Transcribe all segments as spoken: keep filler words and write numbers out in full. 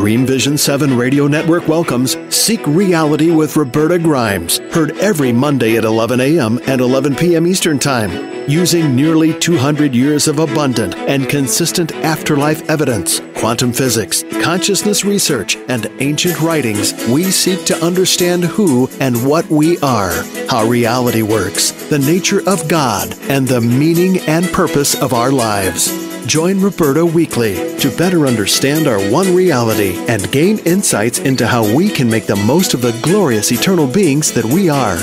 Dream Vision seven Radio Network welcomes Seek Reality with Roberta Grimes, heard every Monday at eleven a.m. and eleven p.m. Eastern Time. Using nearly two hundred years of abundant and consistent afterlife evidence, quantum physics, consciousness research, and ancient writings, we seek to understand who and what we are, how reality works, the nature of God, and the meaning and purpose of our lives. Join Roberta weekly to better understand our one reality and gain insights into how we can make the most of the glorious eternal beings that we are.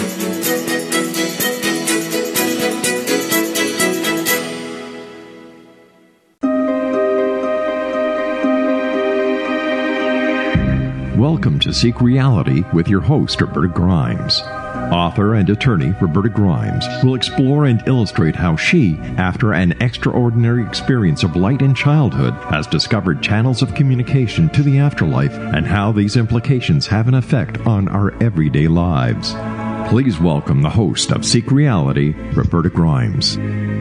Welcome to Seek Reality with your host, Roberta Grimes. Author and attorney Roberta Grimes will explore and illustrate how she, after an extraordinary experience of light in childhood, has discovered channels of communication to the afterlife and how these implications have an effect on our everyday lives. Please welcome the host of Seek Reality, Roberta Grimes.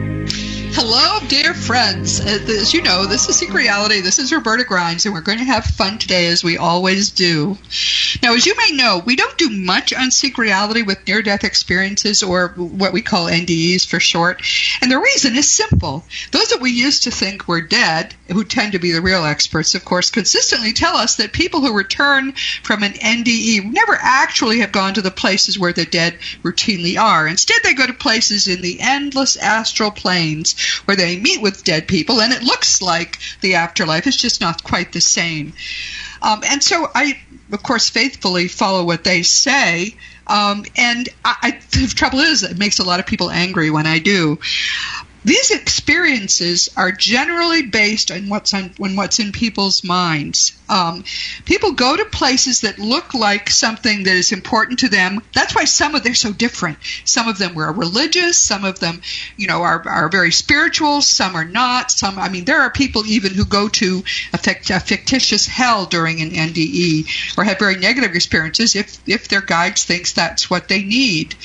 Hello, dear friends. As you know, this is Seek Reality. This is Roberta Grimes, and we're going to have fun today, as we always do. Now, as you may know, we don't do much on Seek Reality with near-death experiences, or what we call N D Es for short. And the reason is simple. Those that we used to think were dead, who tend to be the real experts, of course, consistently tell us that people who return from an N D E never actually have gone to the places where the dead routinely are. Instead, they go to places in the endless astral planes where they meet with dead people, and it looks like the afterlife. It's just not quite the same. Um, and so I, of course, faithfully follow what they say. Um, and I, I, the trouble is, it makes a lot of people angry when I do. These experiences are generally based on what's on, on what's in people's minds. Um, people go to places that look like something that is important to them. That's why some of them are so different. Some of them were religious. Some of them, you know, are, are very spiritual. Some are not. Some, I mean, there are people even who go to a, fict, a fictitious hell during an N D E or have very negative experiences if if their guides thinks that's what they need.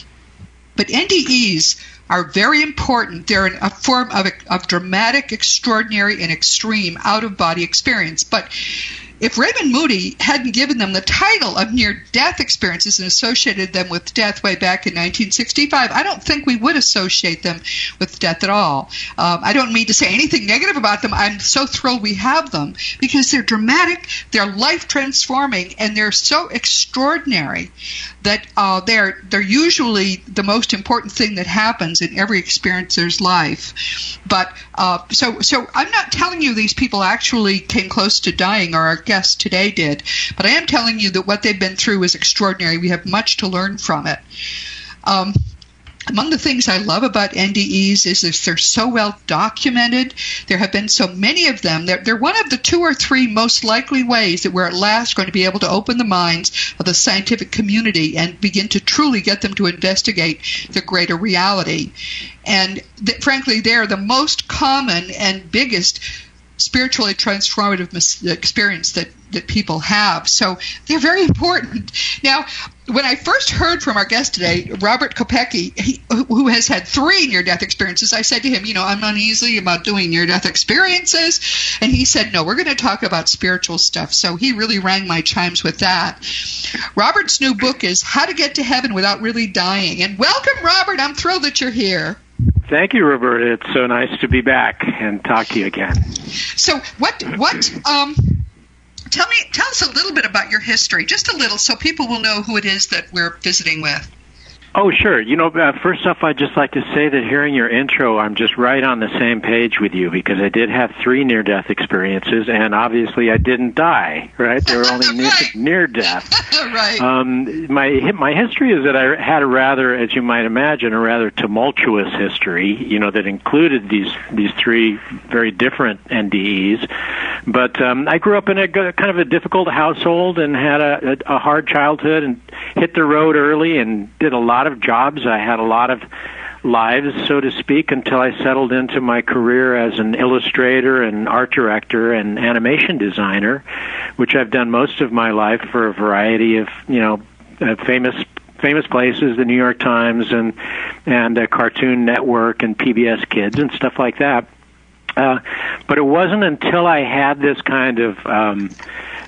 But N D Es are very important. They're a form of, of dramatic, extraordinary, and extreme out-of-body experience. But if Raymond Moody hadn't given them the title of near-death experiences and associated them with death way back in nineteen sixty-five, I don't think we would associate them with death at all. Um, I don't mean to say anything negative about them. I'm so thrilled we have them because they're dramatic, they're life-transforming, and they're so extraordinary that uh, they're they're usually the most important thing that happens in every experiencer's life. But uh, so so I'm not telling you these people actually came close to dying, or our guest today did, but I am telling you that what they've been through is extraordinary. We have much to learn from it. Um, Among the things I love about N D Es is that they're so well documented. There have been so many of them. They're, they're one of the two or three most likely ways that we're at last going to be able to open the minds of the scientific community and begin to truly get them to investigate the greater reality. And th- frankly, they're the most common and biggest spiritually transformative mis- experience that, that people have. So they're very important. Now, when I first heard from our guest today, Robert Kopecky, he, who has had three near-death experiences, I said to him, you know, I'm uneasy about doing near-death experiences. And he said, no, we're going to talk about spiritual stuff. So he really rang my chimes with that. Robert's new book is How to Get to Heaven Without Really Dying. And welcome, Robert. I'm thrilled that you're here. Thank you, Roberta. It's so nice to be back and talk to you again. So what, what, um, tell me, tell us a little bit about your history, just a little, so people will know who it is that we're visiting with. Oh, sure. You know, uh, first off, I'd just like to say that hearing your intro, I'm just right on the same page with you, because I did have three near-death experiences, and obviously I didn't die, right? They were only right. near, near death. Right. Um, my my history is that I had a rather, as you might imagine, a rather tumultuous history, you know, that included these these three very different N D Es. But um, I grew up in a kind of a difficult household and had a, a, a hard childhood and hit the road early and did a lot of jobs. I had a lot of lives, so to speak, until I settled into my career as an illustrator and art director and animation designer, which I've done most of my life for a variety of, you know, uh, famous famous places, the New York Times and and uh, Cartoon Network and P B S Kids and stuff like that. Uh, but it wasn't until I had this kind of um,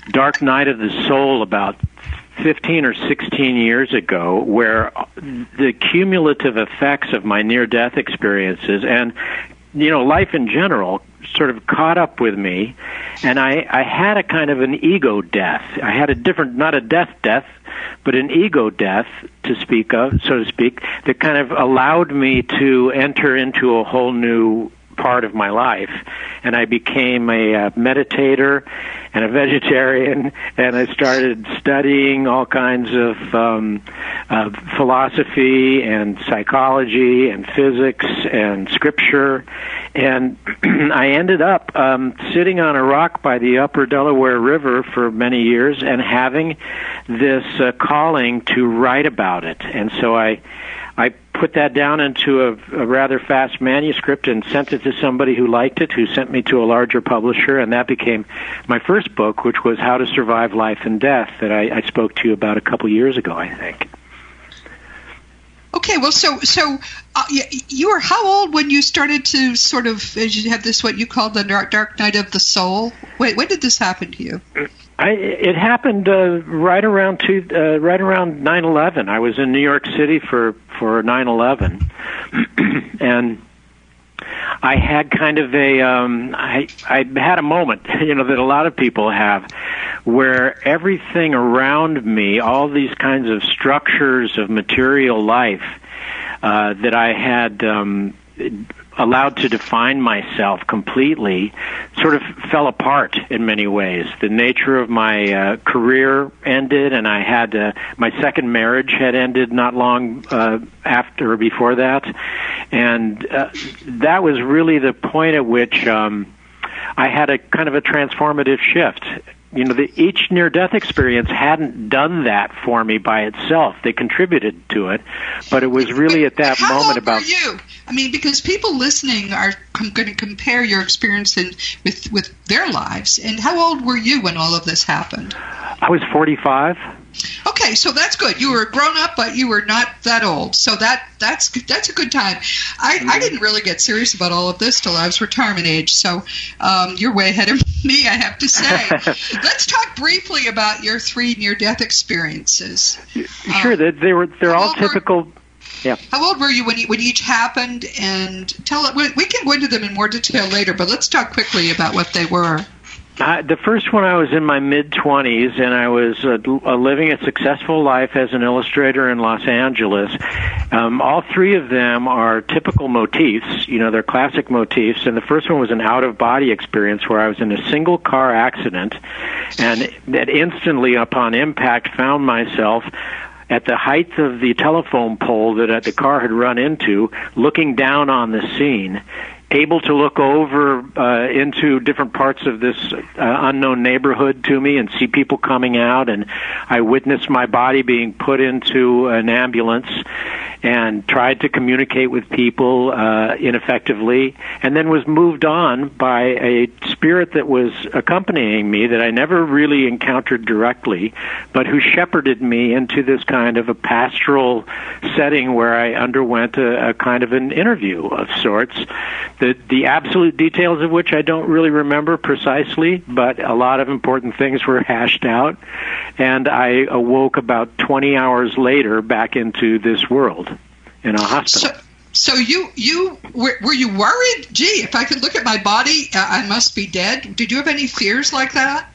dark night of the soul about fifteen or sixteen years ago, where the cumulative effects of my near-death experiences and, you know, life in general sort of caught up with me, and I, I had a kind of an ego death. I had a different, not a death death, but an ego death, to speak of, so to speak, that kind of allowed me to enter into a whole new part of my life. And I became a uh, meditator and a vegetarian, and I started studying all kinds of um, uh, philosophy and psychology and physics and scripture. And I ended up um, sitting on a rock by the upper Delaware River for many years and having this uh, calling to write about it. And so I I put that down into a, a rather fast manuscript and sent it to somebody who liked it, who sent me to a larger publisher, and that became my first book, which was How to Survive Life and Death, that I, I spoke to you about a couple years ago, I think. Okay, well, so so uh, you, you were how old when you started to sort of, as you had this, what you called the dark, dark night of the soul? Wait, when did this happen to you? I, it happened uh, right around two, uh, right around nine eleven. I was in New York City for for nine eleven, and I had kind of a um, I I had a moment, you know, that a lot of people have, where everything around me, all these kinds of structures of material life uh, that I had um, allowed to define myself completely, sort of fell apart in many ways. The nature of my uh, career ended, and I had uh, my second marriage had ended not long uh, after or before that, and uh, that was really the point at which um, I had a kind of a transformative shift. You know, the, each near-death experience hadn't done that for me by itself. They contributed to it, but it was really at that How moment old about... were you? I mean, because people listening are com- going to compare your experience in, with with their lives. And how old were you when all of this happened? I was forty-five. Okay, so that's good. You were grown up, but you were not that old. So that that's that's a good time. I, I didn't really get serious about all of this till I was retirement age. So um, you're way ahead of me, I have to say. Let's talk briefly about your three near-death experiences. Sure, um, they, they were they're all typical. Were, yeah. How old were you when when each happened? And tell it. We can go into them in more detail later, but let's talk quickly about what they were. Uh, the first one, I was in my mid-twenties, and I was uh, uh, living a successful life as an illustrator in Los Angeles. Um, all three of them are typical motifs. You know, they're classic motifs. And the first one was an out-of-body experience where I was in a single-car accident, and that instantly, upon impact, found myself at the height of the telephone pole that the car had run into, looking down on the scene, able to look over uh, into different parts of this uh, unknown neighborhood to me and see people coming out, and I witnessed my body being put into an ambulance and tried to communicate with people uh, ineffectively, and then was moved on by a spirit that was accompanying me that I never really encountered directly, but who shepherded me into this kind of a pastoral setting where I underwent a, a kind of an interview of sorts. The, the absolute details of which I don't really remember precisely, but a lot of important things were hashed out, and I awoke about twenty hours later back into this world in a hospital. So, so you you were, were you worried? Gee, if I could look at my body, uh, I must be dead. Did you have any fears like that?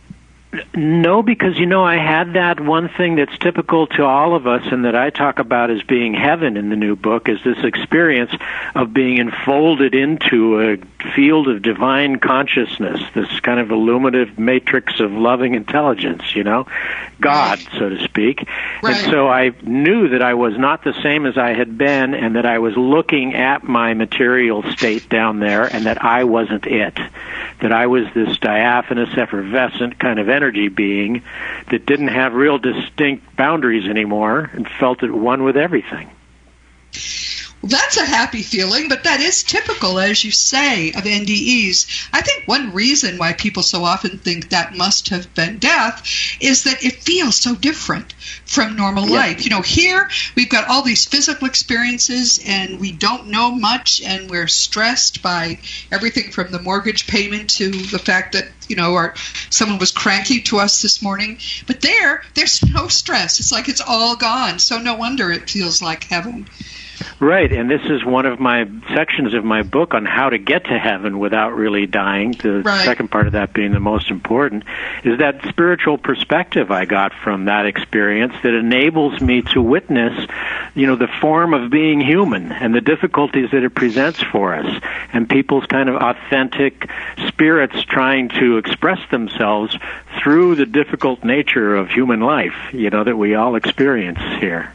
No, because, you know, I had that one thing that's typical to all of us and that I talk about as being heaven in the new book, is this experience of being enfolded into a field of divine consciousness, this kind of illuminative matrix of loving intelligence, you know, God, right, so to speak. Right. And so I knew that I was not the same as I had been, and that I was looking at my material state down there, and that I wasn't it, that I was this diaphanous, effervescent kind of energy being that didn't have real distinct boundaries anymore and felt at one with everything. Well, that's a happy feeling, but that is typical, as you say, of N D Es. I think one reason why people so often think that must have been death is that it feels so different from normal yeah. life. You know, here we've got all these physical experiences and we don't know much and we're stressed by everything from the mortgage payment to the fact that, you know, our, someone was cranky to us this morning. But there, there's no stress. It's like it's all gone. So no wonder it feels like heaven. Right, and this is one of my sections of my book on how to get to heaven without really dying. The right. second part of that being the most important is that spiritual perspective I got from that experience that enables me to witness, you know, the form of being human and the difficulties that it presents for us, and people's kind of authentic spirits trying to express themselves through the difficult nature of human life, you know, that we all experience here.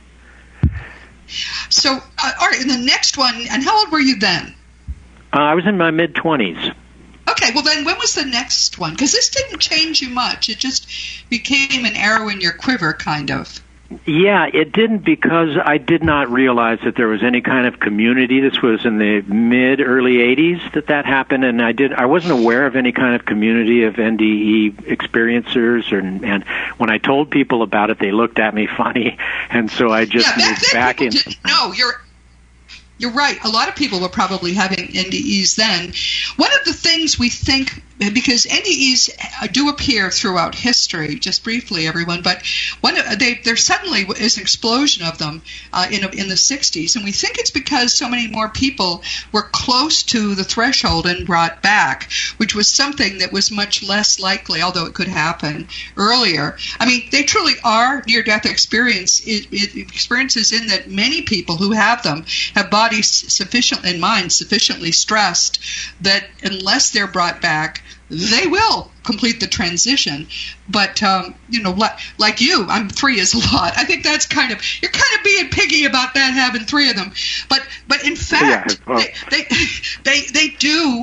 So, uh, all right, and the next one, and how old were you then? Uh, I was in my mid-twenties. Okay, well then when was the next one? Because this didn't change you much. It just became an arrow in your quiver, kind of. Yeah, it didn't, because I did not realize that there was any kind of community. This was in the mid, early eighties that that happened, and I did. I wasn't aware of any kind of community of N D E experiencers, and, and when I told people about it, they looked at me funny, and so I just yeah, moved back in. No, you're. You're right. A lot of people were probably having N D Es then. One of the things we think, because N D Es do appear throughout history, just briefly, everyone, but one they, there suddenly is an explosion of them uh, in in the sixties, and we think it's because so many more people were close to the threshold and brought back, which was something that was much less likely, although it could happen earlier. I mean, they truly are near-death experience, it, it, experiences in that many people who have them have bodies sufficient and minds sufficiently stressed that unless they're brought back, they will complete the transition. But, um, you know, like, like you, I'm three is a lot. I think that's kind of, you're kind of being piggy about that, having three of them. But but in fact, yeah, well. they, they, they, they do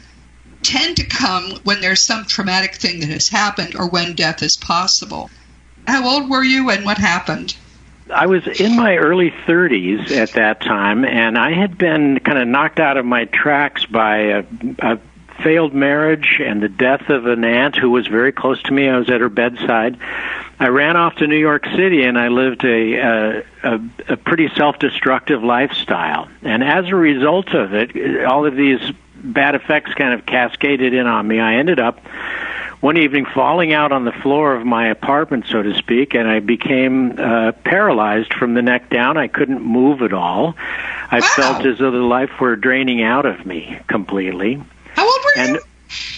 tend to come when there's some traumatic thing that has happened or when death is possible. How old were you and what happened? I was in my early thirties at that time, and I had been kind of knocked out of my tracks by a, a failed marriage and the death of an aunt who was very close to me. I was at her bedside. I ran off to New York City, and I lived a, a, a, a pretty self-destructive lifestyle. And as a result of it, all of these bad effects kind of cascaded in on me. I ended up one evening falling out on the floor of my apartment, so to speak, and I became uh, paralyzed from the neck down. I couldn't move at all. I wow. felt as though the life were draining out of me completely. How old were and,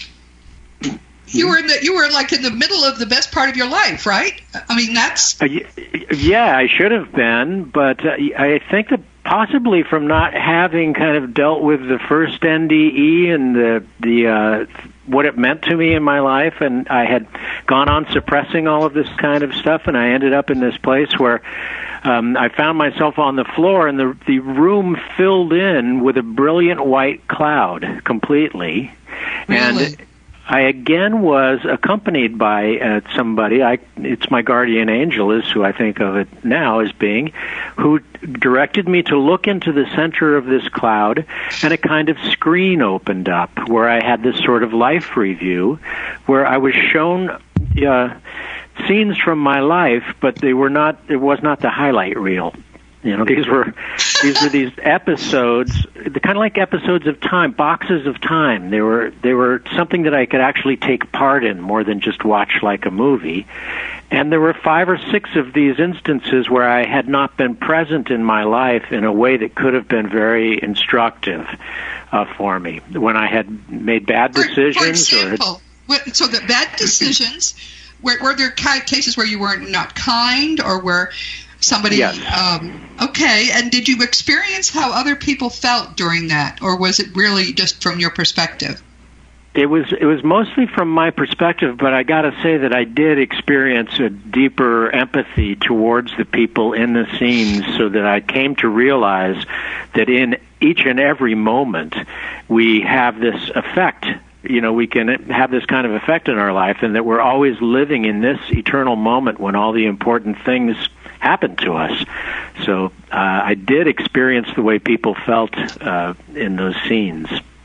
you? You were in the, you were like in the middle of the best part of your life, right? I mean, that's... Uh, yeah, I should have been, but uh, I think that possibly from not having kind of dealt with the first N D E and the the uh, what it meant to me in my life, and I had gone on suppressing all of this kind of stuff, and I ended up in this place where um, I found myself on the floor, and the the room filled in with a brilliant white cloud completely. Really? And I again was accompanied by uh, somebody. I, it's my guardian angel, is who I think of it now as being, who directed me to look into the center of this cloud, and a kind of screen opened up where I had this sort of life review, where I was shown uh, scenes from my life, but they were not. It was not the highlight reel. You know, these were these were these episodes, kind of like episodes of time, boxes of time. They were they were something that I could actually take part in more than just watch like a movie. And there were five or six of these instances where I had not been present in my life in a way that could have been very instructive uh, for me when I had made bad decisions. For, for example, or had, so the bad decisions, were, were there cases where you were not kind or were somebody, yes. um, okay, and did you experience how other people felt during that, or was it really just from your perspective? It was it was mostly from my perspective, but I got to say that I did experience a deeper empathy towards the people in the scenes, so that I came to realize that in each and every moment we have this effect. You know, we can have this kind of effect in our life, and that we're always living in this eternal moment when all the important things happen to us. So uh, I did experience the way people felt uh, in those scenes.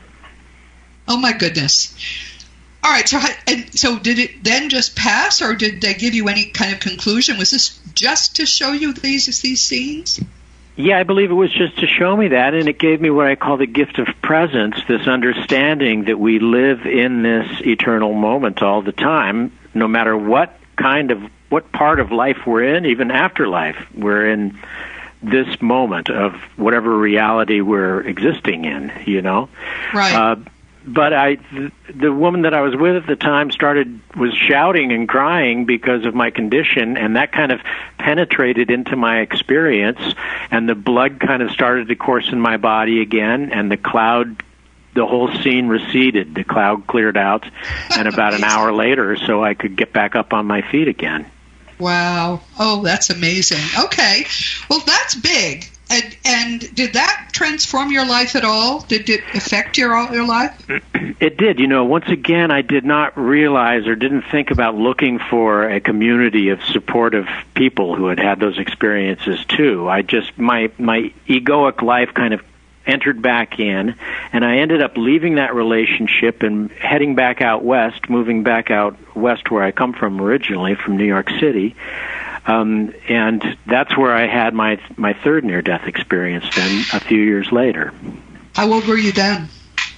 Oh, my goodness. All right, so and so did it then just pass, or did they give you any kind of conclusion? Was this just to show you these these scenes? Yeah, I believe it was just to show me that, and it gave me what I call the gift of presence, this understanding that we live in this eternal moment all the time, no matter what kind of, what part of life we're in, even afterlife. We're in this moment of whatever reality we're existing in, you know? Right. Uh, But I, th- the woman that I was with at the time started, was shouting and crying because of my condition, and that kind of penetrated into my experience, and the blood kind of started to course in my body again, and the cloud, the whole scene receded. The cloud cleared out, and about an hour later, so I could get back up on my feet again. Wow. Oh, that's amazing. Okay. Well, that's big. And, and did that transform your life at all? Did it affect your your life? It did. You know, once again, I did not realize or didn't think about looking for a community of supportive people who had had those experiences too. I just, my my egoic life kind of entered back in, and I ended up leaving that relationship and heading back out west, moving back out west where I come from originally, from New York City. Um, and that's where I had my my third near-death experience then, a few years later. How old were you then?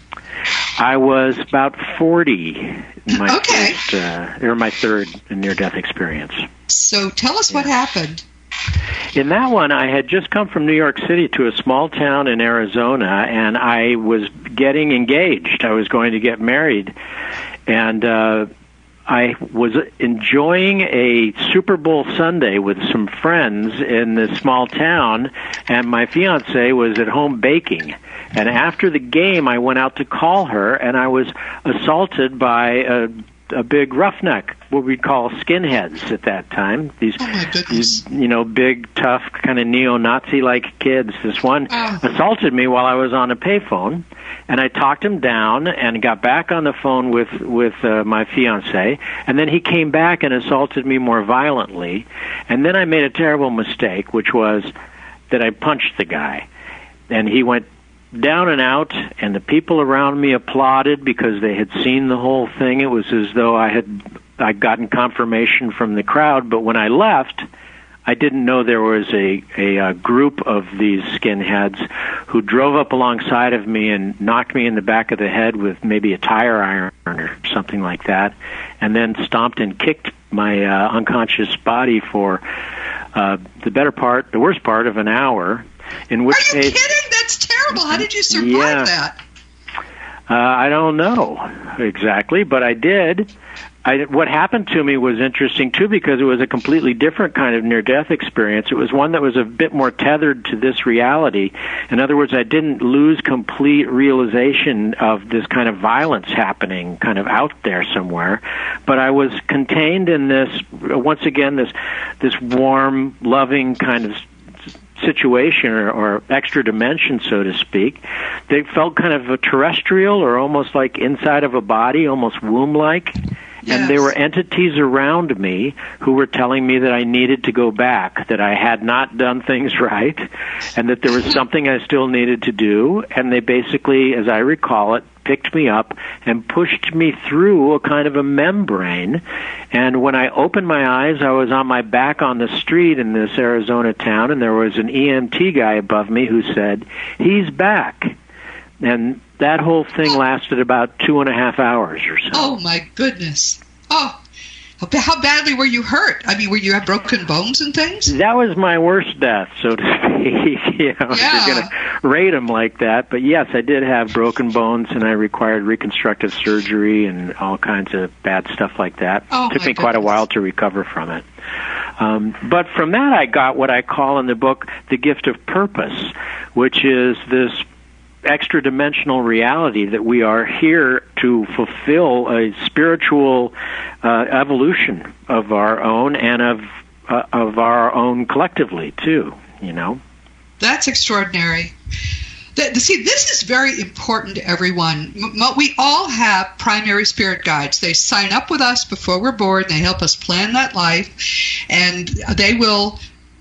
I was about forty. My okay. First, uh, or my third near-death experience. So tell us yeah. what happened. In that one, I had just come from New York City to a small town in Arizona, and I was getting engaged. I was going to get married, and uh I was enjoying a Super Bowl Sunday with some friends in this small town, and my fiancée was at home baking. And after the game, I went out to call her, and I was assaulted by a, a big roughneck, what we'd call skinheads at that time. These, oh my goodness. these you know, big, tough, kind of neo-Nazi-like kids. This one oh. assaulted me while I was on a payphone. And I talked him down and got back on the phone with with uh, my fiancé, and then he came back and assaulted me more violently. And then I made a terrible mistake, which was that I punched the guy. And he went down and out, and the people around me applauded because they had seen the whole thing. It was as though I had I'd gotten confirmation from the crowd, but when I left, I didn't know there was a, a, a group of these skinheads who drove up alongside of me and knocked me in the back of the head with maybe a tire iron or something like that, and then stomped and kicked my uh, unconscious body for uh, the better part, the worst part of an hour. In which Are you case, kidding? That's terrible. How did you survive yeah, that? Uh, I don't know exactly, but I did. I, what happened to me was interesting, too, because it was a completely different kind of near-death experience. It was one that was a bit more tethered to this reality. In other words, I didn't lose complete realization of this kind of violence happening kind of out there somewhere, but I was contained in this, once again, this this warm, loving kind of situation or, or extra dimension, so to speak. They felt kind of a terrestrial or almost like inside of a body, almost womb-like. Yes. And there were entities around me who were telling me that I needed to go back, that I had not done things right, and that there was something I still needed to do. And they basically, as I recall it, picked me up and pushed me through a kind of a membrane. And when I opened my eyes, I was on my back on the street in this Arizona town, and there was an E M T guy above me who said, "He's back." And that whole thing lasted about two and a half hours or so. Oh, my goodness. Oh, how badly were you hurt? I mean, were you had broken bones and things? That was my worst death, so to speak. You know, yeah. if you're going to rate them like that. But yes, I did have broken bones, and I required reconstructive surgery and all kinds of bad stuff like that. Oh, it took me goodness. quite a while to recover from it. Um, but from that, I got what I call in the book the gift of purpose, which is this extra-dimensional reality that we are here to fulfill a spiritual uh, evolution of our own and of uh, of our own collectively, too, you know. That's extraordinary. The, see, this is very important to everyone. M- we all have primary spirit guides. They sign up with us before we're born. They help us plan that life, and they will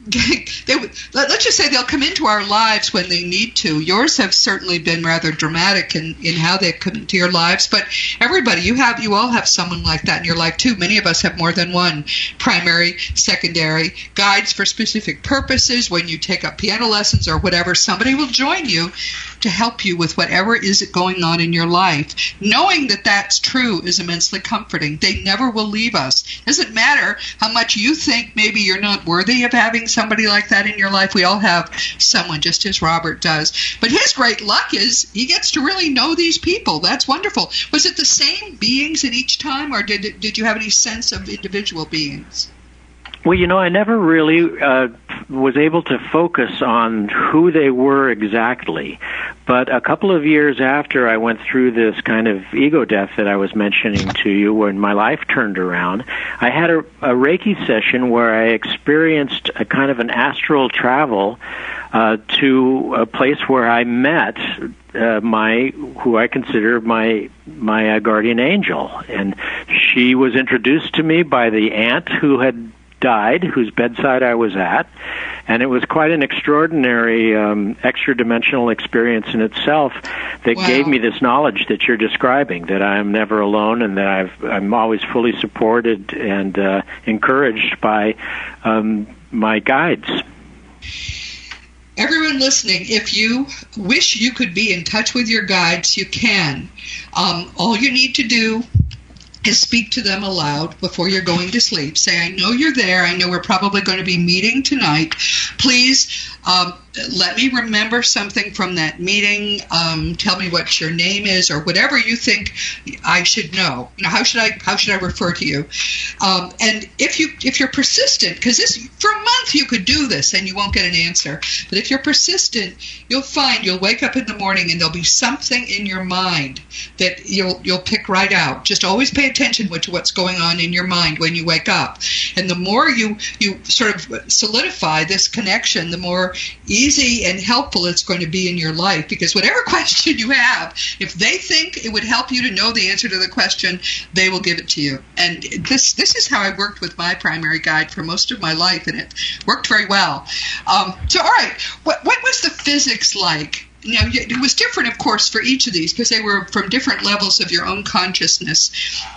they would, let's just say they'll come into our lives when they need to. Yours have certainly been rather dramatic in, in how they've come into your lives, but everybody, you have, you all have someone like that in your life too. Many of us have more than one primary, secondary, guides for specific purposes. When you take up piano lessons or whatever, somebody will join you to help you with whatever is going on in your life. Knowing that that's true is immensely comforting. They never will leave us. Doesn't matter how much you think maybe you're not worthy of having somebody like that in your life. We all have someone, just as Robert does. But his great luck is he gets to really know these people. That's wonderful. Was it the same beings at each time, or did it, did you have any sense of individual beings? Well, you know, I never really uh, was able to focus on who they were exactly. But a couple of years after I went through this kind of ego death that I was mentioning to you, when my life turned around, I had a, a Reiki session where I experienced a kind of an astral travel uh, to a place where I met uh, my, who I consider my my uh, guardian angel, and she was introduced to me by the aunt who had died, whose bedside I was at, and it was quite an extraordinary um, extra-dimensional experience in itself that wow. gave me this knowledge that you're describing, that I'm never alone and that I've, I'm always fully supported and uh, encouraged by um, my guides. Everyone listening, if you wish you could be in touch with your guides, you can. Um, all you need to do is speak to them aloud before you're going to sleep. Say, I know you're there. I know we're probably going to be meeting tonight. Please um, let me remember something from that meeting. Um, tell me what your name is, or whatever you think I should know. You know, how should I how should I refer to you? Um, and if you if you're persistent, because this for a month you could do this and you won't get an answer. But if you're persistent, you'll find you'll wake up in the morning and there'll be something in your mind that you'll you'll pick right out. Just always pay attention to what's going on in your mind when you wake up. And the more you you sort of solidify this connection, the more easy and helpful it's going to be in your life. Because whatever question you have, if they think it would help you to know the answer to the question, they will give it to you. And this this is how I worked with my primary guide for most of my life, and it worked very well. Um, so, all right, what what was the physics like? Now, it was different, of course, for each of these because they were from different levels of your own consciousness.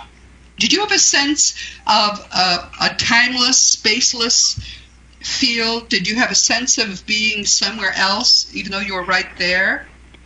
Did you have a sense of uh, a timeless, spaceless feel? Did you have a sense of being somewhere else, even though you were right there?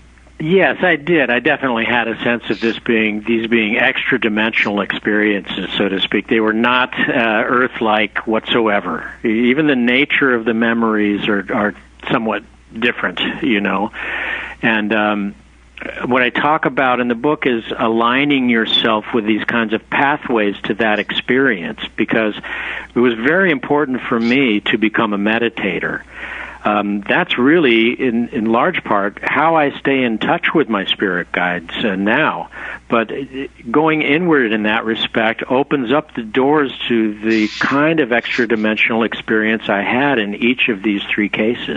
Yes, I did. I definitely had a sense of this being these being extra-dimensional experiences, so to speak. They were not uh, Earth-like whatsoever. Even the nature of the memories are, are somewhat different, you know. And um, what I talk about in the book is aligning yourself with these kinds of pathways to that experience, because it was very important for me to become a meditator. Um, that's really, in, in large part, how I stay in touch with my spirit guides uh, now. But going inward in that respect opens up the doors to the kind of extra-dimensional experience I had in each of these three cases.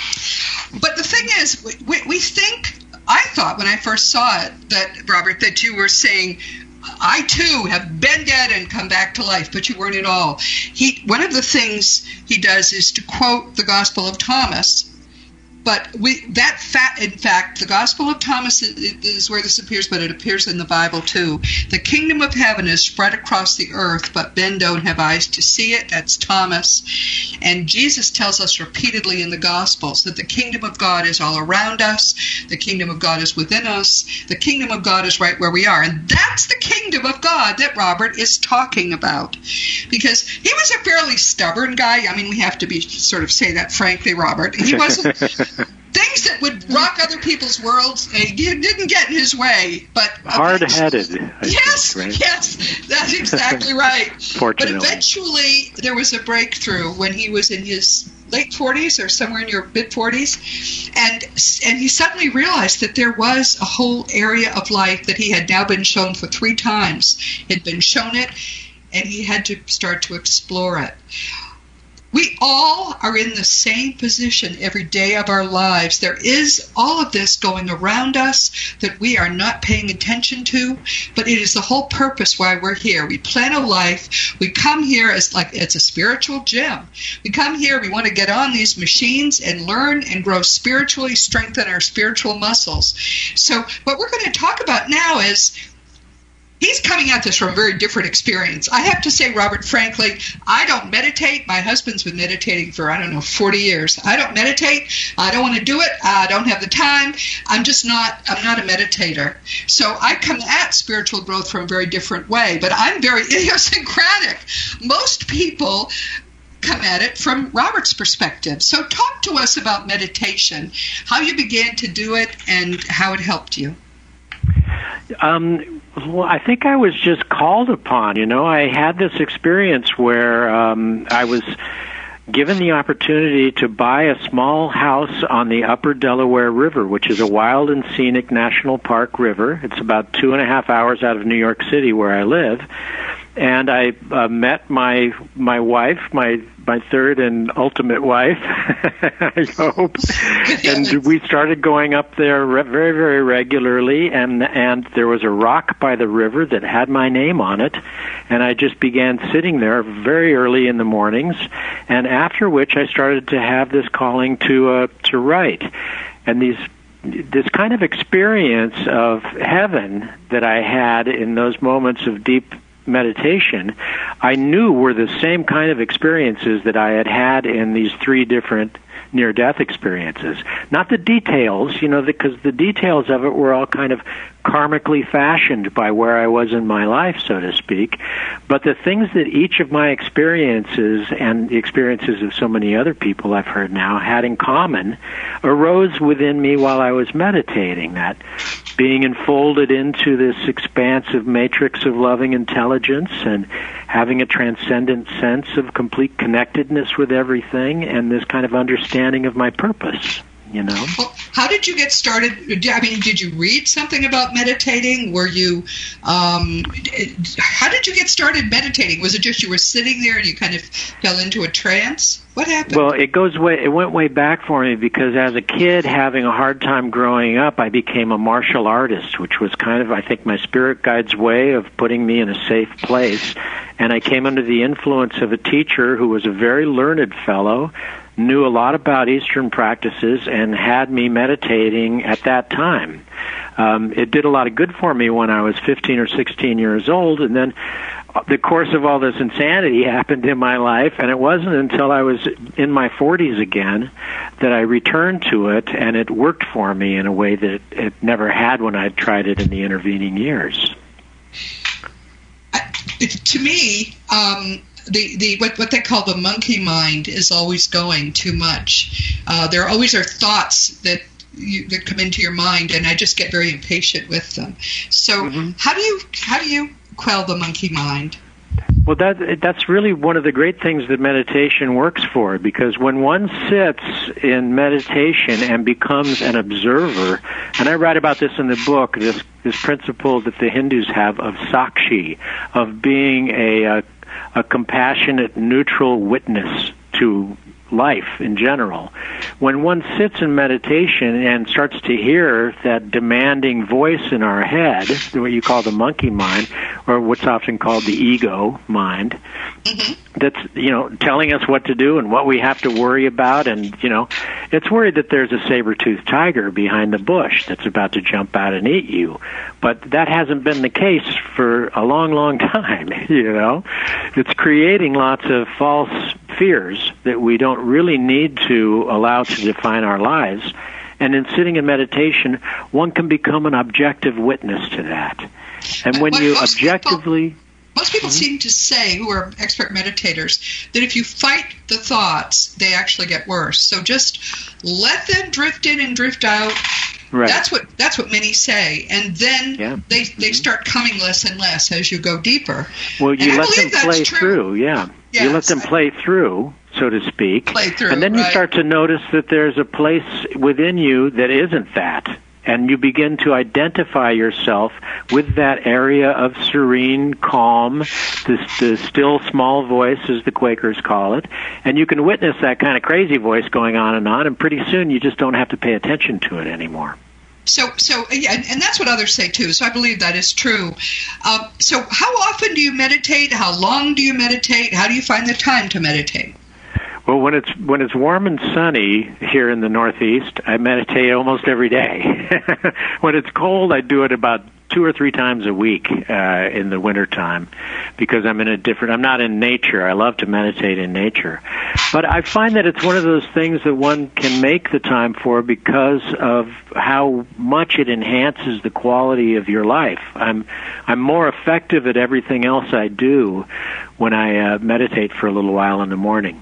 But the thing is, we, we think, I thought when I first saw it, that, Robert, that you were saying, I too have been dead and come back to life, but you weren't at all. He, one of the things he does is to quote the Gospel of Thomas, but we, that fact, in fact, the Gospel of Thomas is, is where this appears, but it appears in the Bible too. The kingdom of heaven is spread across the earth, but men don't have eyes to see it. That's Thomas. And Jesus tells us repeatedly in the Gospels that the kingdom of God is all around us. The kingdom of God is within us. The kingdom of God is right where we are. And that's the kingdom of God that Robert is talking about. Because he was a fairly stubborn guy. I mean, we have to be sort of say that frankly, Robert. He wasn't... Things that would rock other people's worlds, uh, you didn't get in his way. But hard-headed. Yes, think, right? yes, that's exactly right. Fortunately. But eventually, there was a breakthrough when he was in his late forties or somewhere in your mid-forties, and and he suddenly realized that there was a whole area of life that he had now been shown for three times. He'd been shown it, and he had to start to explore it. We all are in the same position every day of our lives. There is all of this going around us that we are not paying attention to, but it is the whole purpose why we're here. We plan a life. We come here as like it's a spiritual gym. We come here, we want to get on these machines and learn and grow spiritually, strengthen our spiritual muscles. So what we're going to talk about now is he's coming at this from a very different experience. I have to say, Robert, frankly, I don't meditate. My husband's been meditating for, I don't know, forty years. I don't meditate. I don't want to do it. I don't have the time. I'm just not, I'm not a meditator. So I come at spiritual growth from a very different way, but I'm very idiosyncratic. Most people come at it from Robert's perspective. So talk to us about meditation, how you began to do it, and how it helped you. Um, well, I think I was just called upon. You know, I had this experience where um, I was given the opportunity to buy a small house on the Upper Delaware River, which is a wild and scenic national park river. It's about two and a half hours out of New York City, where I live. And I uh, met my my wife, my my third and ultimate wife, I hope. And we started going up there re- very, very regularly. And and there was a rock by the river that had my name on it. And I just began sitting there very early in the mornings. And after which I started to have this calling to uh, to write. And these this kind of experience of heaven that I had in those moments of deep meditation, I knew were the same kind of experiences that I had had in these three different near-death experiences. Not the details, you know, because the details of it were all kind of karmically fashioned by where I was in my life, so to speak. But the things that each of my experiences and the experiences of so many other people I've heard now had in common arose within me while I was meditating. That being enfolded into this expansive matrix of loving intelligence and having a transcendent sense of complete connectedness with everything and this kind of understanding of my purpose. You know? Well, how did you get started? I mean, did you read something about meditating? Were you, um, how did you get started meditating? Was it just you were sitting there and you kind of fell into a trance? What happened? Well, it goes way, it went way back for me because as a kid having a hard time growing up, I became a martial artist, which was kind of, I think, my spirit guide's way of putting me in a safe place. And I came under the influence of a teacher who was a very learned fellow, knew a lot about Eastern practices, and had me meditating at that time. Um, it did a lot of good for me when I was fifteen or sixteen years old, and then the course of all this insanity happened in my life, and it wasn't until I was in my forties again that I returned to it, and it worked for me in a way that it never had when I'd tried it in the intervening years. Uh, to me, um, The, the what, what they call the monkey mind is always going too much. Uh, there always are thoughts that you, that come into your mind, and I just get very impatient with them. So mm-hmm. how do you how do you quell the monkey mind? Well, that that's really one of the great things that meditation works for, because when one sits in meditation and becomes an observer, and I write about this in the book, this this principle that the Hindus have of sakshi, of being a, a a compassionate, neutral witness to life in general. When one sits in meditation and starts to hear that demanding voice in our head, what you call the monkey mind, or what's often called the ego mind, mm-hmm. that's, you know, telling us what to do and what we have to worry about, and, you know, it's worried that there's a saber-toothed tiger behind the bush that's about to jump out and eat you. But that hasn't been the case for a long, long time, you know. It's creating lots of false fears that we don't really need to allow to define our lives. And in sitting in meditation, one can become an objective witness to that. And when well, you most objectively... People, most people mm-hmm. seem to say, who are expert meditators, that if you fight the thoughts, they actually get worse. So just let them drift in and drift out. Right. That's what that's what many say, and then yeah. they they start coming less and less as you go deeper. Well, you and let them play through, yeah. Yes. You let them play through, so to speak, play through, and then right. you start to notice that there's a place within you that isn't that, and you begin to identify yourself with that area of serene calm, the, the still small voice, as the Quakers call it, and you can witness that kind of crazy voice going on and on, and pretty soon you just don't have to pay attention to it anymore. So, so yeah, and that's what others say too. So I believe that is true. Um, so, how often do you meditate? How long do you meditate? How do you find the time to meditate? Well, when it's when it's warm and sunny here in the Northeast, I meditate almost every day. When it's cold, I do it about two or three times a week uh, in the wintertime, because I'm in a different. I'm not in nature. I love to meditate in nature, but I find that it's one of those things that one can make the time for because of how much it enhances the quality of your life. I'm I'm more effective at everything else I do when I uh, meditate for a little while in the morning.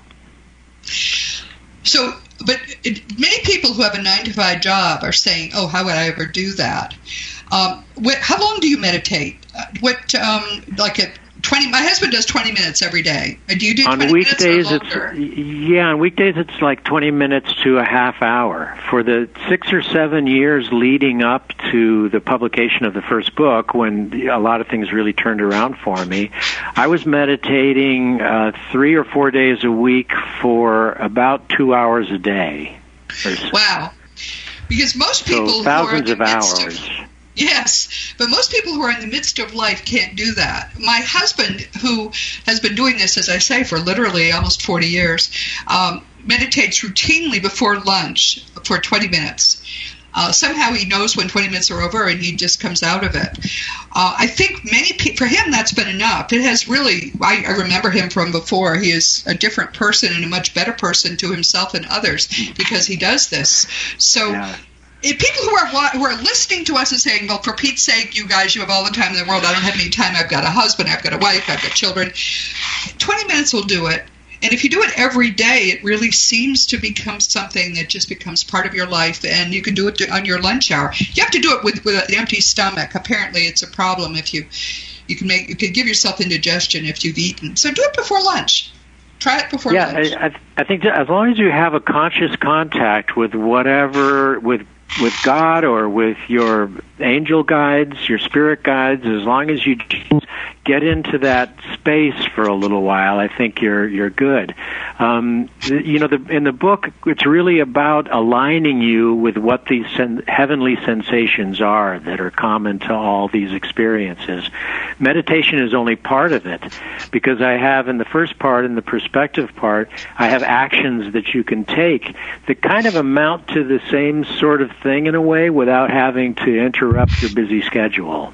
So, but it, many people who have a nine to five job are saying, "Oh, how would I ever do that?" Um, what, how long do you meditate? Uh, what, um, like at twenty? My husband does twenty minutes every day. Do you do on twenty weekdays? minutes or longer? It's yeah, on weekdays it's like twenty minutes to a half hour. For the six or seven years leading up to the publication of the first book, when a lot of things really turned around for me, I was meditating uh, three or four days a week for about two hours a day. So. Wow! Because most people so who thousands are in the of midst hours. Of, Yes, but most people who are in the midst of life can't do that. My husband, who has been doing this, as I say, for literally almost forty years, um, meditates routinely before lunch for twenty minutes. Uh, somehow he knows when twenty minutes are over, and he just comes out of it. Uh, I think many people, for him, that's been enough. It has really, I, I remember him from before. He is a different person and a much better person to himself and others because he does this. So. Yeah. If people who are who are listening to us and saying, well, for Pete's sake, you guys, you have all the time in the world. I don't have any time. I've got a husband. I've got a wife. I've got children. twenty minutes will do it. And if you do it every day, it really seems to become something that just becomes part of your life. And you can do it on your lunch hour. You have to do it with, with an empty stomach. Apparently, it's a problem if you you can make you can give yourself indigestion if you've eaten. So do it before lunch. Try it before yeah, lunch. Yeah, I, I think that as long as you have a conscious contact with whatever, with with God or with your angel guides, your spirit guides, as long as you just get into that space for a little while, I think you're you're good. Um, you know, the, in the book, it's really about aligning you with what these sen- heavenly sensations are that are common to all these experiences. Meditation is only part of it, because I have in the first part, in the perspective part, I have actions that you can take that kind of amount to the same sort of thing in a way without having to interrupt your busy schedule.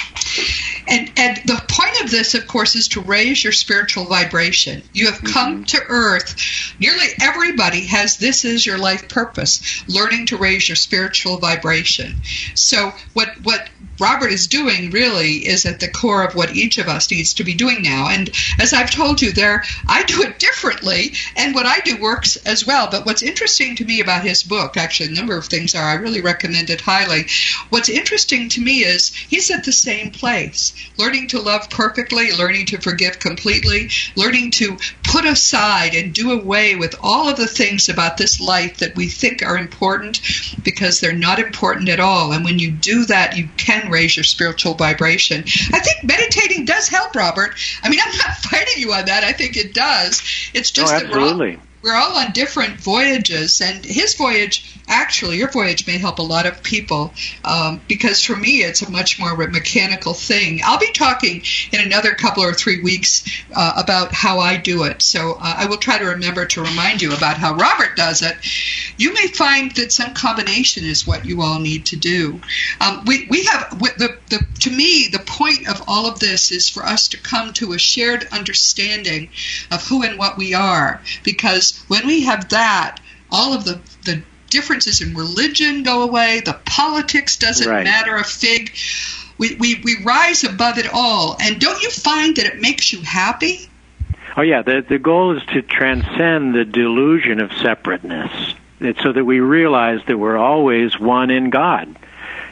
And, and the point of this, of course, is to raise your spiritual vibration. You have come mm-hmm. to Earth. Nearly everybody has this as your life purpose, learning to raise your spiritual vibration. So what what Robert is doing really is at the core of what each of us needs to be doing now. And as I've told you, there I do it differently, and what I do works as well. But what's interesting to me about his book, actually a number of things are, I really recommend it highly. What's interesting to me is he's at the same place. Learning to love perfectly, learning to forgive completely, learning to put aside and do away with all of the things about this life that we think are important because they're not important at all. And when you do that, you can raise your spiritual vibration. I think meditating does help, Robert. I mean, I'm not fighting you on that. I think it does. It's just oh, that we're all, we're all on different voyages, and his voyage, actually, your voyage may help a lot of people um, because for me, it's a much more mechanical thing. I'll be talking in another couple or three weeks uh, about how I do it. So uh, I will try to remember to remind you about how Robert does it. You may find that some combination is what you all need to do. Um, we, we have, the, the, to me, the point of all of this is for us to come to a shared understanding of who and what we are, because when we have that, all of the, the differences in religion go away, the politics doesn't right. matter a fig. We, we, we rise above it all. And don't you find that it makes you happy? Oh, yeah. The, the goal is to transcend the delusion of separateness. It's so that we realize that we're always one in God.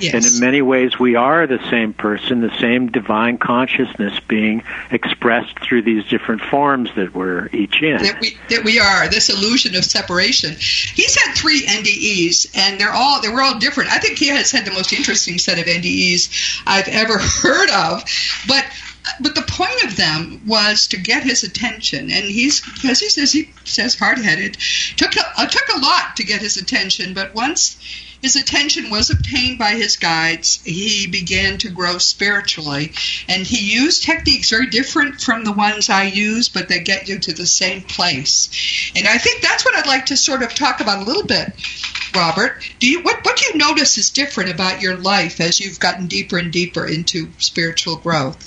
Yes. And in many ways, we are the same person, the same divine consciousness being expressed through these different forms that we're each in. That we, that we are, this illusion of separation. He's had three N D Es, and they're all they were all different. I think he has had the most interesting set of N D Es I've ever heard of. But But the point of them was to get his attention, and he's, as he says, he says hard-headed, took a, uh, took a lot to get his attention, but once his attention was obtained by his guides, he began to grow spiritually, and he used techniques very different from the ones I use, but they get you to the same place. And I think that's what I'd like to sort of talk about a little bit, Robert. Do you what, what do you notice is different about your life as you've gotten deeper and deeper into spiritual growth?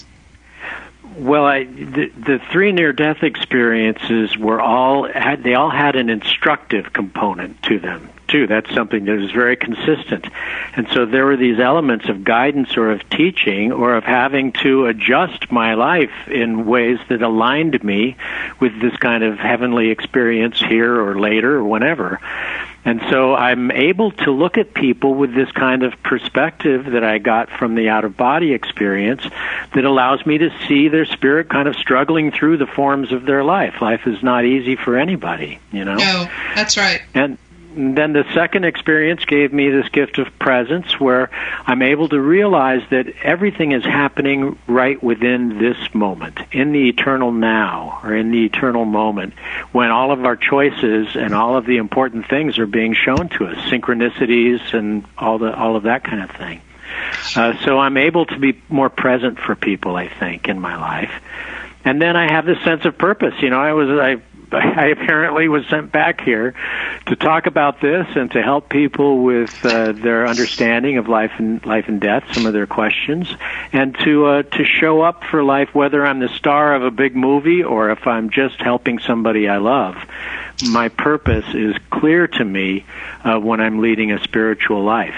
Well, I, the, the three near-death experiences were all had, they all had an instructive component to them, too. That's something that was very consistent. And so there were these elements of guidance or of teaching or of having to adjust my life in ways that aligned me with this kind of heavenly experience here or later or whenever. And so I'm able to look at people with this kind of perspective that I got from the out-of-body experience that allows me to see their spirit kind of struggling through the forms of their life. Life is not easy for anybody, you know? No, that's right. And then the second experience gave me this gift of presence where I'm able to realize that everything is happening right within this moment, in the eternal now, or in the eternal moment, when all of our choices and all of the important things are being shown to us, synchronicities and all the all of that kind of thing. Uh, so I'm able to be more present for people, I think, in my life. And then I have this sense of purpose. You know, I was I I apparently was sent back here to talk about this and to help people with uh, their understanding of life and life and death, some of their questions, and to uh, to show up for life, whether I'm the star of a big movie or if I'm just helping somebody I love. My purpose is clear to me uh, when I'm leading a spiritual life.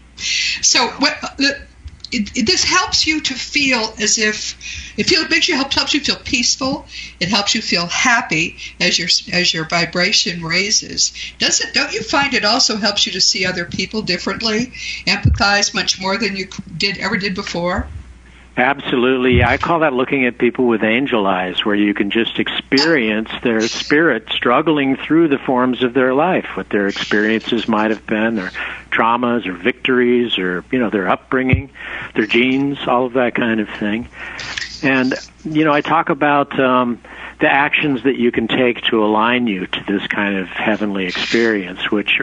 So what? Uh, It, it, this helps you to feel as if it feels makes you helps helps you feel peaceful. It helps you feel happy as your as your vibration raises. Does it? Don't you find it also helps you to see other people differently, empathize much more than you did ever did before? Absolutely. I call that looking at people with angel eyes, where you can just experience their spirit struggling through the forms of their life, what their experiences might have been, their traumas or victories or, you know, their upbringing, their genes, all of that kind of thing. And, you know, I talk about um, the actions that you can take to align you to this kind of heavenly experience, which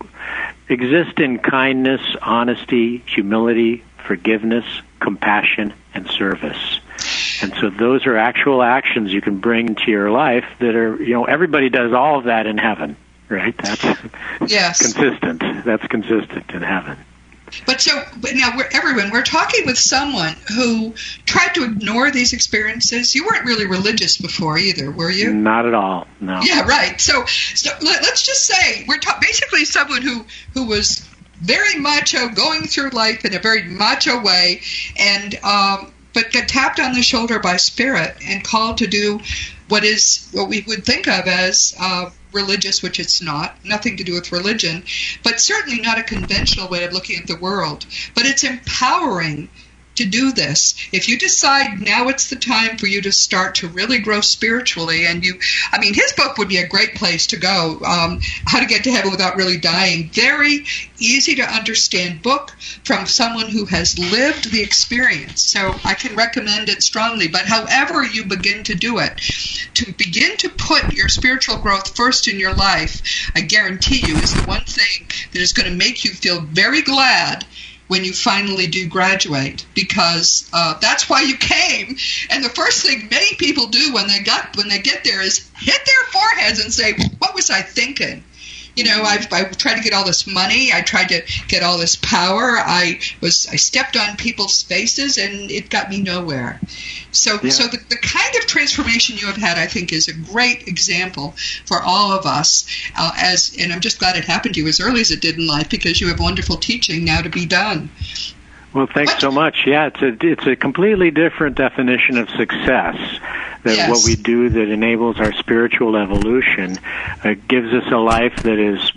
exist in kindness, honesty, humility, forgiveness, compassion, and service. And so those are actual actions you can bring into your life that are, you know, everybody does all of that in heaven, right? That's yes. consistent. That's consistent in heaven. But so but now, we're, everyone, we're talking with someone who tried to ignore these experiences. You weren't really religious before either, were you? Not at all, no. Yeah, right. So, so let, let's just say we're ta- basically someone who, who was very macho, going through life in a very macho way, and um, but got tapped on the shoulder by spirit and called to do what is what we would think of as uh, religious, which it's not, nothing to do with religion, but certainly not a conventional way of looking at the world. But it's empowering to do this. If you decide now it's the time for you to start to really grow spiritually, and you, I mean, his book would be a great place to go, um, How to Get to Heaven Without Really Dying. Very easy to understand book from someone who has lived the experience. So I can recommend it strongly. But however you begin to do it, to begin to put your spiritual growth first in your life, I guarantee you is the one thing that is going to make you feel very glad when you finally do graduate, because uh, that's why you came. And the first thing many people do when they got when they get there is hit their foreheads and say, "What was I thinking?" You know, I've, I tried to get all this money. I tried to get all this power. I was I stepped on people's faces, and it got me nowhere. So, yeah. so the, the kind of transformation you have had, I think, is a great example for all of us. Uh, as and I'm just glad it happened to you as early as it did in life, because you have wonderful teaching now to be done. Well, thanks what? so much. Yeah, it's a it's a completely different definition of success than yes. what we do that enables our spiritual evolution. It gives us a life that is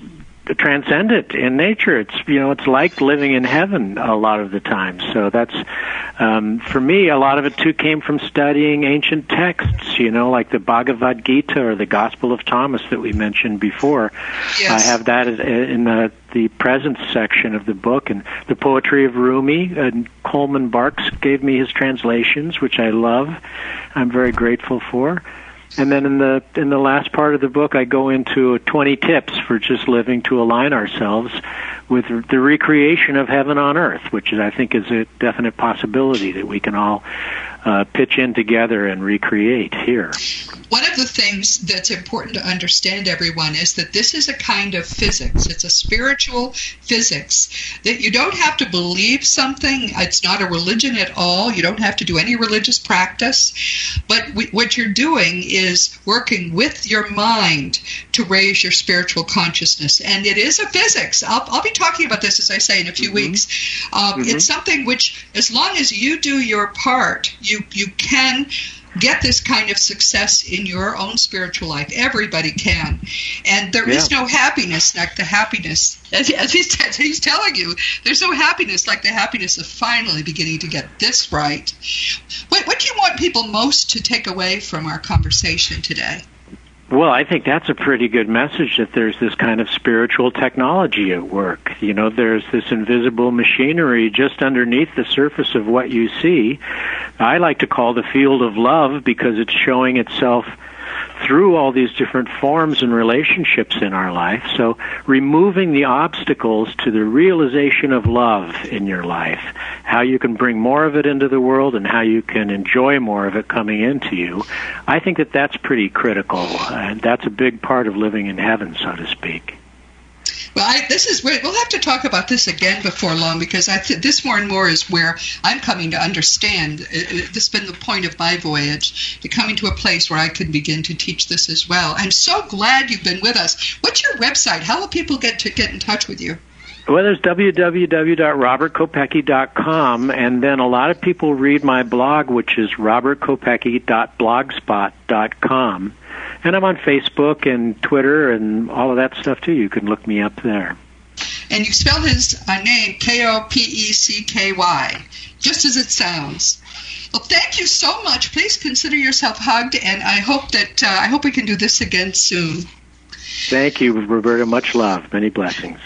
transcendent in nature. It's, you know, it's like living in heaven a lot of the time. So that's, um, for me, a lot of it too came from studying ancient texts, you know, like the Bhagavad Gita or the Gospel of Thomas that we mentioned before. Yes. I have that in the, the presence section of the book, and the poetry of Rumi. And Coleman Barks gave me his translations, which I love. I'm very grateful for. And then in the in the last part of the book, I go into twenty tips for just living to align ourselves with the recreation of heaven on earth, which is, I think, is a definite possibility that we can all uh, pitch in together and recreate here. One of the things that's important to understand, everyone, is that this is a kind of physics. It's a spiritual physics that you don't have to believe something. It's not a religion at all. You don't have to do any religious practice. But we, what you're doing is working with your mind to raise your spiritual consciousness. And it is a physics. I'll, I'll be talking about this, as I say, in a few mm-hmm. weeks. Um, mm-hmm. It's something which, as long as you do your part, you, you can get this kind of success in your own spiritual life. Everybody can. And there yeah. is no happiness like the happiness, as, as he's, as he's telling you, there's no happiness like the happiness of finally beginning to get this right. What, what do you want people most to take away from our conversation today? Well, I think that's a pretty good message, that there's this kind of spiritual technology at work. You know, there's this invisible machinery just underneath the surface of what you see. I like to call the field of love, because it's showing itself through all these different forms and relationships in our life. So removing the obstacles to the realization of love in your life, how you can bring more of it into the world and how you can enjoy more of it coming into you, I think that that's pretty critical. And that's a big part of living in heaven, so to speak. Well, I, this is we'll have to talk about this again before long, because I th- this more and more is where I'm coming to understand. It, it, this has been the point of my voyage, to coming to a place where I can begin to teach this as well. I'm so glad you've been with us. What's your website? How will people get to get in touch with you? Well, there's w w w dot robert kopecki dot com, and then a lot of people read my blog, which is robert kopecki dot blogspot dot com. And I'm on Facebook and Twitter and all of that stuff, too. You can look me up there. And you spell his uh, name K O P E C K Y, just as it sounds. Well, thank you so much. Please consider yourself hugged, and I hope that uh, I hope we can do this again soon. Thank you, Roberta. Much love. Many blessings.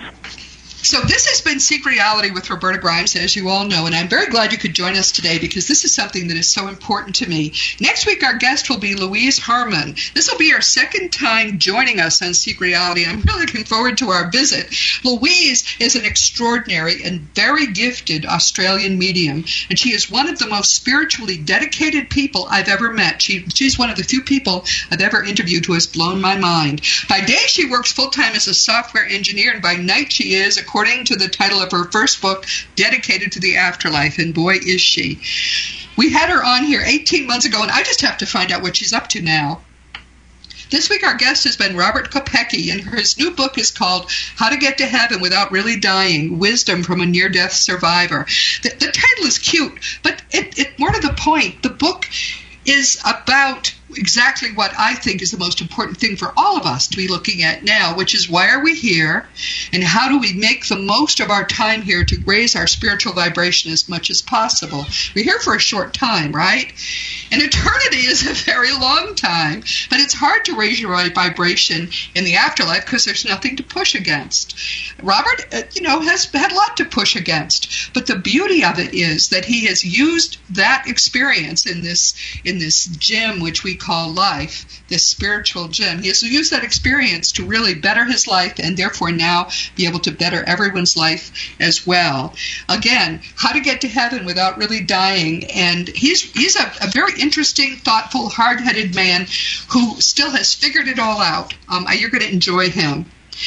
So this has been Seek Reality with Roberta Grimes, as you all know, and I'm very glad you could join us today, because this is something that is so important to me. Next week, our guest will be Louise Harman. This will be our second time joining us on Seek Reality. I'm really looking forward to our visit. Louise is an extraordinary and very gifted Australian medium, and she is one of the most spiritually dedicated people I've ever met. She, she's one of the few people I've ever interviewed who has blown my mind. By day, she works full-time as a software engineer, and by night, she is, according to the title of her first book, dedicated to the afterlife, and boy, is she. We had her on here eighteen months ago, and I just have to find out what she's up to now. This week, our guest has been Robert Kopecki, and his new book is called How to Get to Heaven Without Really Dying, Wisdom from a Near-Death Survivor. The, the title is cute, but it, it more to the point. The book is about exactly what I think is the most important thing for all of us to be looking at now, which is why are we here, and how do we make the most of our time here to raise our spiritual vibration as much as possible. We're here for a short time, right? And eternity is a very long time, but it's hard to raise your vibration in the afterlife because there's nothing to push against. Robert, uh, you know, has had a lot to push against, but the beauty of it is that he has used that experience in this in this gym, which we call life, this spiritual gym. He has used that experience to really better his life, and therefore now be able to better everyone's life as well. Again, how to get to heaven without really dying. And he's he's a, a very interesting, thoughtful, hard-headed man who still has figured it all out. Um, you're going to enjoy him.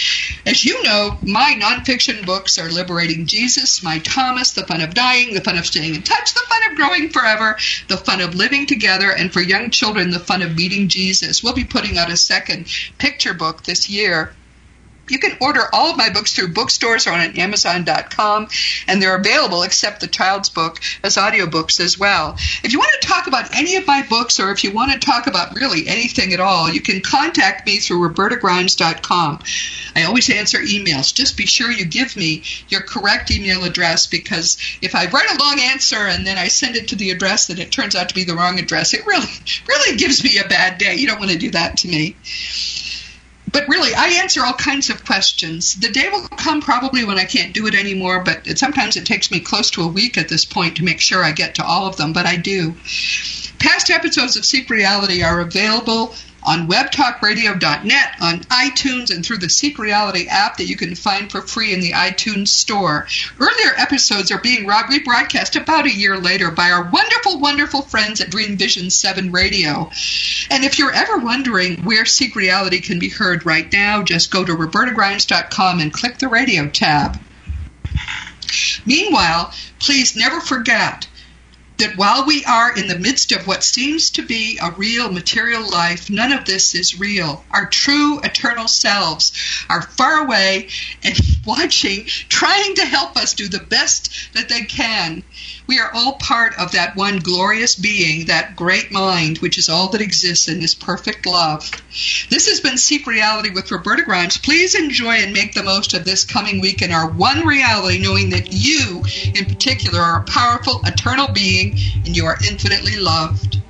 As you know, my nonfiction books are Liberating Jesus, My Thomas, The Fun of Dying, The Fun of Staying in Touch, The Fun of Growing Forever, The Fun of Living Together, and for young children, The Fun of Meeting Jesus. We'll be putting out a second picture book this year. You can order all of my books through bookstores or on Amazon dot com, and they're available, except the child's book, as audiobooks as well. If you want to talk about any of my books, or if you want to talk about really anything at all, you can contact me through Roberta Grimes dot com. I always answer emails. Just be sure you give me your correct email address, because if I write a long answer and then I send it to the address and it turns out to be the wrong address, it really, really gives me a bad day. You don't want to do that to me. But really, I answer all kinds of questions. The day will come probably when I can't do it anymore, but it, sometimes it takes me close to a week at this point to make sure I get to all of them, but I do. Past episodes of Seek Reality are available on web talk radio dot net, on iTunes, and through the Seek Reality app that you can find for free in the iTunes store. Earlier episodes are being rebroadcast about a year later by our wonderful, wonderful friends at Dream Vision seven Radio. And if you're ever wondering where Seek Reality can be heard right now, just go to Roberta Grimes dot com and click the radio tab. Meanwhile, please never forget that while we are in the midst of what seems to be a real material life, none of this is real. Our true eternal selves are far away and watching, trying to help us do the best that they can. We are all part of that one glorious being, that great mind, which is all that exists and is perfect love. This has been Seek Reality with Roberta Grimes. Please enjoy and make the most of this coming week in our one reality, knowing that you, in particular, are a powerful, eternal being, and you are infinitely loved.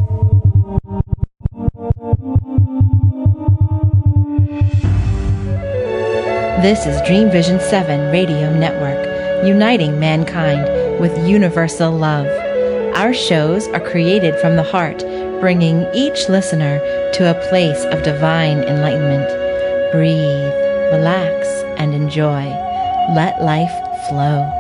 This is Dream Vision seven Radio Network, uniting mankind with universal love. Our shows are created from the heart, bringing each listener to a place of divine enlightenment. Breathe, relax, and enjoy. Let life flow.